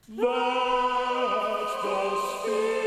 That's the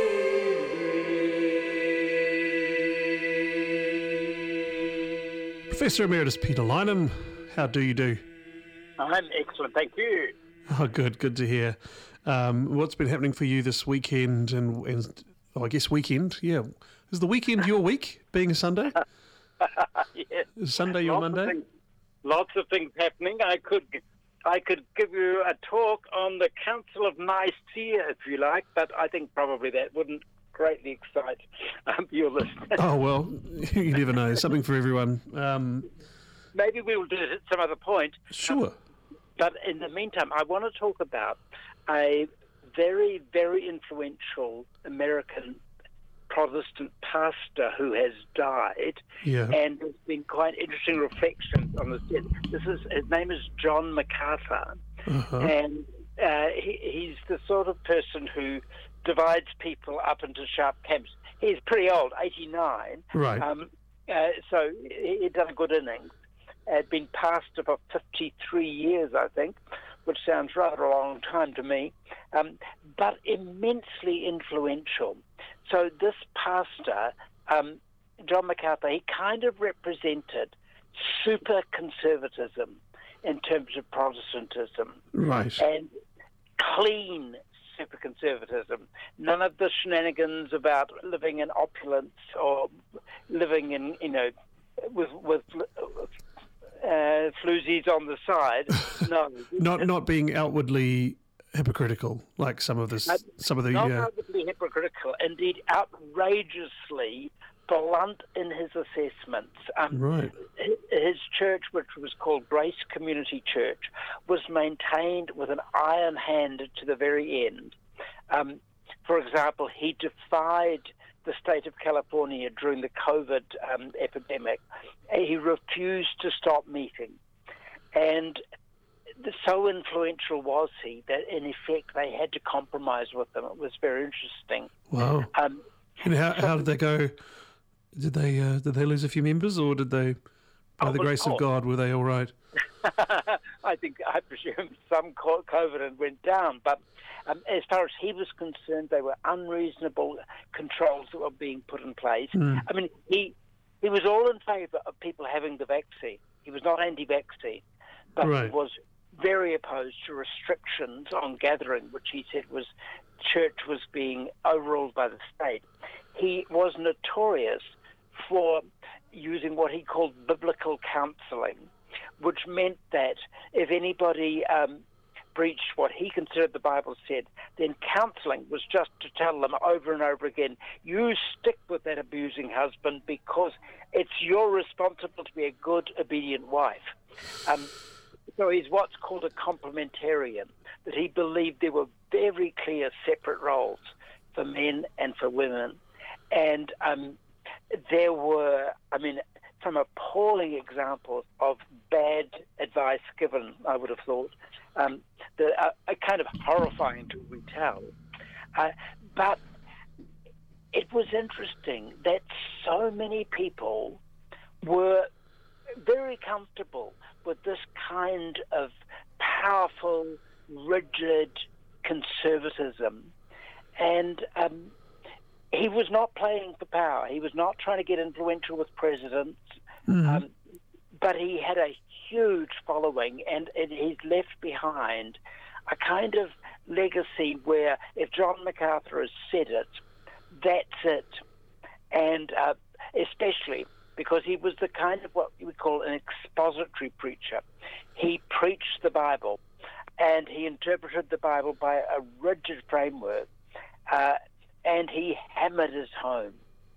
Spirit. Professor Emeritus Peter Lynham, how do you do? I'm excellent, thank you. Oh, good to hear. What's been happening for you this weekend and I guess weekend? Yeah, is the weekend your week, being a Sunday? Yes. Is Sunday your Monday? Lots of things happening. I could give you a talk on the Council of Nicaea, if you like, but I think probably that wouldn't greatly excite your listeners. Oh, well, you never know. Something for everyone. Maybe we will do it at some other point. Sure. But in the meantime, I want to talk about a very, very influential American Protestant pastor who has died, and there's been quite interesting reflections on this. His name is John MacArthur, and he's the sort of person who divides people up into sharp camps. He's pretty old, 89, right? So he'd done a good innings. Had been pastor for 53 years, I think, which sounds rather a long time to me, but immensely influential. So this pastor, John MacArthur, he kind of represented super conservatism in terms of Protestantism. Right. And clean super conservatism. None of the shenanigans about living in opulence or living in, with floozies on the side. No. not being outwardly hypocritical, like some of the not outwardly hypocritical, indeed outrageously blunt in his assessments. Right. His church, which was called Grace Community Church, was maintained with an iron hand to the very end. For example, he defied the state of California during the COVID epidemic. He refused to stop meeting. And so influential was he that, in effect, they had to compromise with him. It was very interesting. Wow. And how did they go? Did they lose a few members, or did they, by the grace of God, were they all right? I presume some COVID and went down, but as far as he was concerned, they were unreasonable controls that were being put in place. I mean, he was all in favour of people having the vaccine. He was not anti-vaccine, but right. He was very opposed to restrictions on gathering, which he said was church was being overruled by the state. He was notorious for using what he called biblical counselling, which meant that if anybody breached what he considered the Bible said, then counselling was just to tell them over and over again, you stick with that abusing husband because it's your responsibility to be a good, obedient wife. So he's what's called a complementarian, that he believed there were very clear separate roles for men and for women. And there were, some appalling examples of bad advice given, I would have thought, that are kind of horrifying to retell. But it was interesting that so many people were very comfortable with this kind of powerful, rigid conservatism. And he was not playing for power. He was not trying to get influential with presidents, but he had a huge following, and he's left behind a kind of legacy where if John MacArthur has said it, that's it. And especially because he was the kind of what you would call an expository preacher. He preached the Bible, and he interpreted the Bible by a rigid framework, and he hammered it home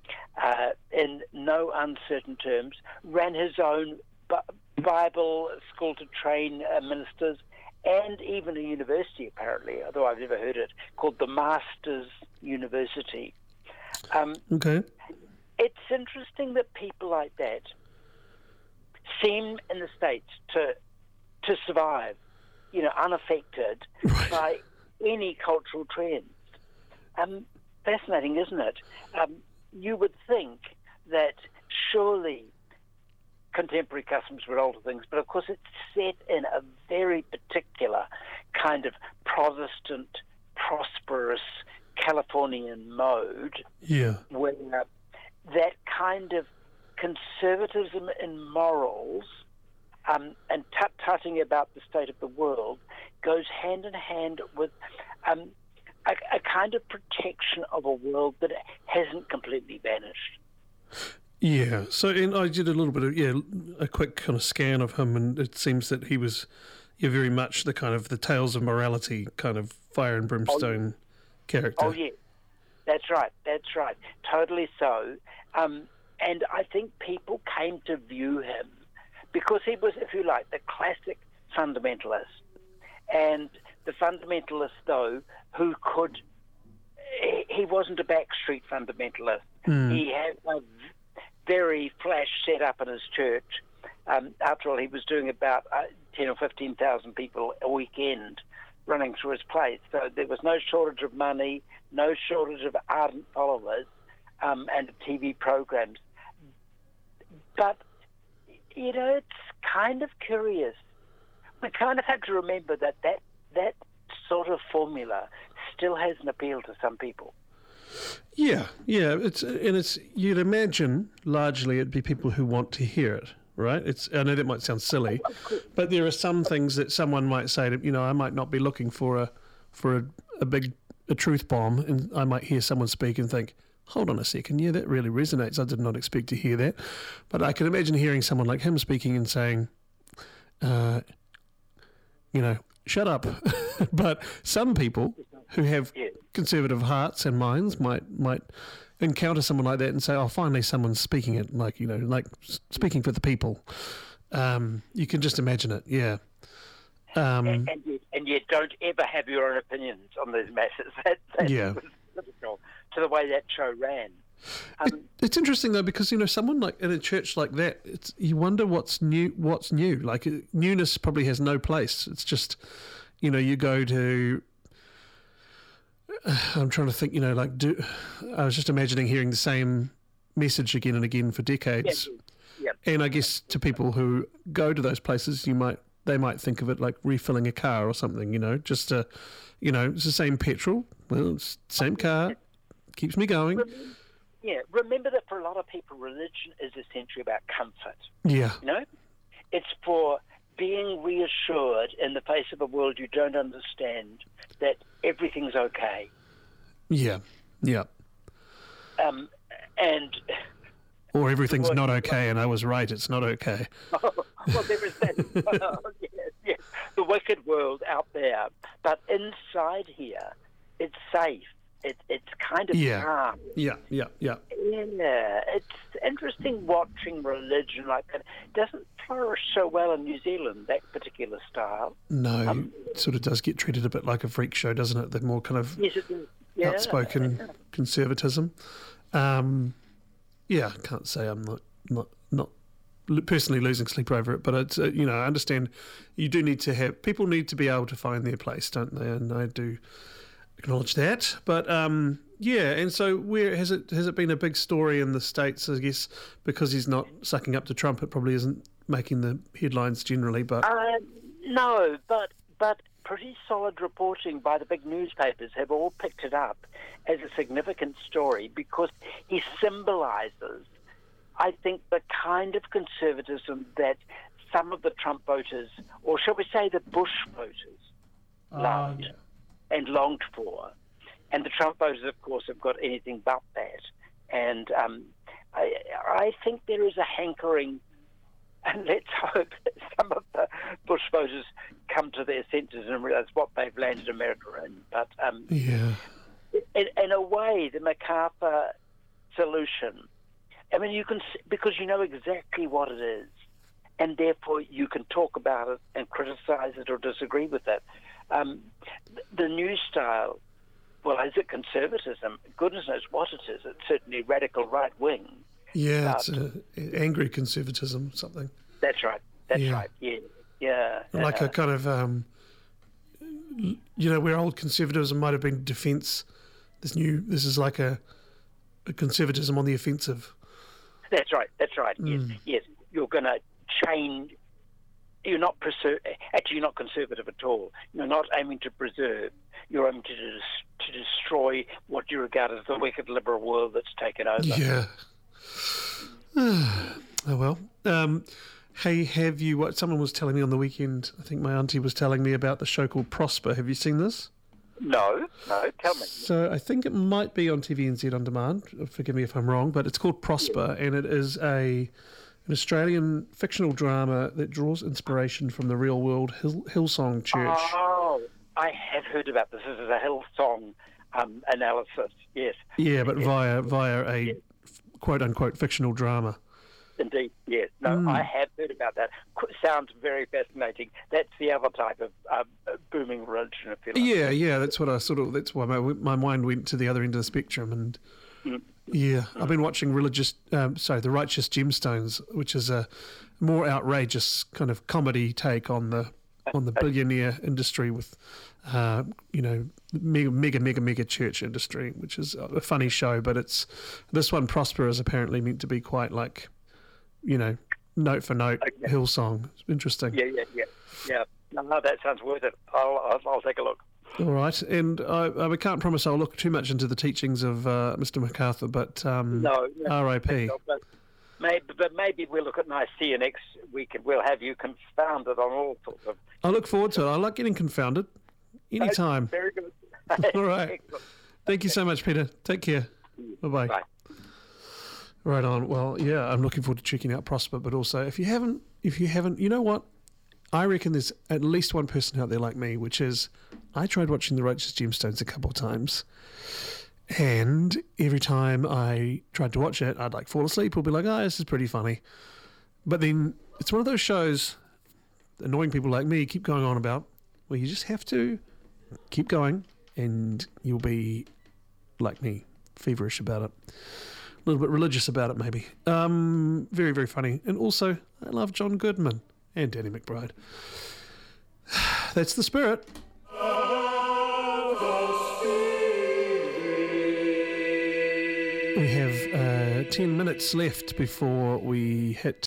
in no uncertain terms, ran his own Bible school to train ministers, and even a university, apparently, although I've never heard it, called the Masters University. Okay. It's interesting that people like that seem in the States to survive, unaffected by any cultural trends. Fascinating, isn't it? You would think that surely contemporary customs would alter things, but of course it's set in a very particular kind of Protestant prosperous Californian mode, Yeah. where that kind of conservatism in morals and tut-tutting about the state of the world goes hand in hand with a kind of protection of a world that hasn't completely vanished. Yeah. So, and I did a little bit of a quick kind of scan of him, and it seems that he was very much the kind of the Tales of Morality kind of fire and brimstone character. Oh yeah, that's right. Totally so. And I think people came to view him because he was, if you like, the classic fundamentalist. And the fundamentalist, though, he wasn't a backstreet fundamentalist. He had a very flash set up in his church. After all, he was doing about 10 or 15,000 people a weekend running through his place. So there was no shortage of money, no shortage of ardent followers, and TV programs. But, it's kind of curious. We kind of have to remember that sort of formula still has an appeal to some people. Yeah. It's you'd imagine largely it'd be people who want to hear it, right? I know that might sound silly, but there are some things that someone might say to, I might not be looking for a big truth bomb, and I might hear someone speak and think, hold on a second, that really resonates. I did not expect to hear that. But I can imagine hearing someone like him speaking and saying, shut up. But some people who have conservative hearts and minds might encounter someone like that and say, oh, finally someone's speaking it, like speaking for the people. You can just imagine it, yeah. And you don't ever have your own opinions on these matters. That was typical to the way that show ran. It's interesting though, because someone like in a church like that, you wonder what's new. Like newness probably has no place. It's just, you go to. I'm trying to think. I was just imagining hearing the same message again and again for decades. Yep. And I guess to people who go to those places, they might think of it like refilling a car or something. Just to, it's the same petrol. Well, it's the same car. Keeps me going. Remember that for a lot of people, religion is essentially about comfort. Yeah. It's for being reassured in the face of a world you don't understand that everything's okay. Yeah. Or everything's not okay, and I was right, it's not okay. Well, there is that. Yes. The wicked world out there. But inside here, it's safe. It's kind of calm. Yeah. Yeah, it's interesting watching religion like that. It doesn't flourish so well in New Zealand, that particular style. No, it sort of does get treated a bit like a freak show, doesn't it? The more kind of outspoken conservatism. I can't say I'm not personally losing sleep over it, but it's I understand you do need to have people need to be able to find their place, don't they? And I do acknowledge that, but and so where has it been a big story in the States? I guess because he's not sucking up to Trump, it probably isn't making the headlines generally. But no, but pretty solid reporting by the big newspapers have all picked it up as a significant story because he symbolises, I think, the kind of conservatism that some of the Trump voters, or shall we say the Bush voters, loved and longed for. And the Trump voters, of course, have got anything but that. And I think there is a hankering, and let's hope that some of the Bush voters come to their senses and realise what they've landed America in. But in a way, the MacArthur solution, I mean, you can, because you know exactly what it is, and therefore you can talk about it and criticise it or disagree with it. The new style, well, is it conservatism? Goodness knows what it is. It's certainly radical right wing. Yeah, it's angry conservatism, something. That's right. Yeah. Like a kind of, where old conservatism might have been defence. This is like a conservatism on the offensive. That's right. Yes. You're going to change. You're not actually, you're not conservative at all. You're not aiming to preserve. You're aiming to to destroy what you regard as the wicked liberal world that's taken over. Yeah. Oh, well. Hey, have you... What someone was telling me on the weekend, I think my auntie was telling me about the show called Prosper. Have you seen this? No, tell me. So I think it might be on TVNZ On Demand. Forgive me if I'm wrong, but it's called Prosper, and it is an Australian fictional drama that draws inspiration from the real-world Hillsong Church. Oh, I have heard about this. This is a Hillsong analysis, yes. Yeah, but via a quote-unquote fictional drama. Indeed, yes. No, I have heard about that. Sounds very fascinating. That's the other type of booming religion, if you like. Yeah. That's what that's why my mind went to the other end of the spectrum. And I've been watching The Righteous Gemstones, which is a more outrageous kind of comedy take on the billionaire industry with, mega church industry, which is a funny show. But this one, Prosper, is apparently meant to be quite like, note for note, Hillsong. It's interesting. Yeah. No, that sounds worth it. I'll take a look. All right, and I can't promise I'll look too much into the teachings of Mr. MacArthur, but no, R.I.P. But maybe we'll look at Nicaea next week, and we'll have you confounded on all sorts of... I look forward to it. I like getting confounded. Anytime. Very good. All right. Thank you so much, Peter. Take care. Bye-bye. Bye. Right on. Well, yeah, I'm looking forward to checking out Prosper, but also if you haven't, you know what? I reckon there's at least one person out there like me, which is I tried watching The Righteous Gemstones a couple of times, and every time I tried to watch it, I'd like fall asleep or be like, this is pretty funny. But then it's one of those shows annoying people like me keep going on about, where you just have to keep going and you'll be like me, feverish about it. A little bit religious about it, maybe. Very, very funny. And also, I love John Goodman and Danny McBride. That's the spirit. We have 10 minutes left before we hit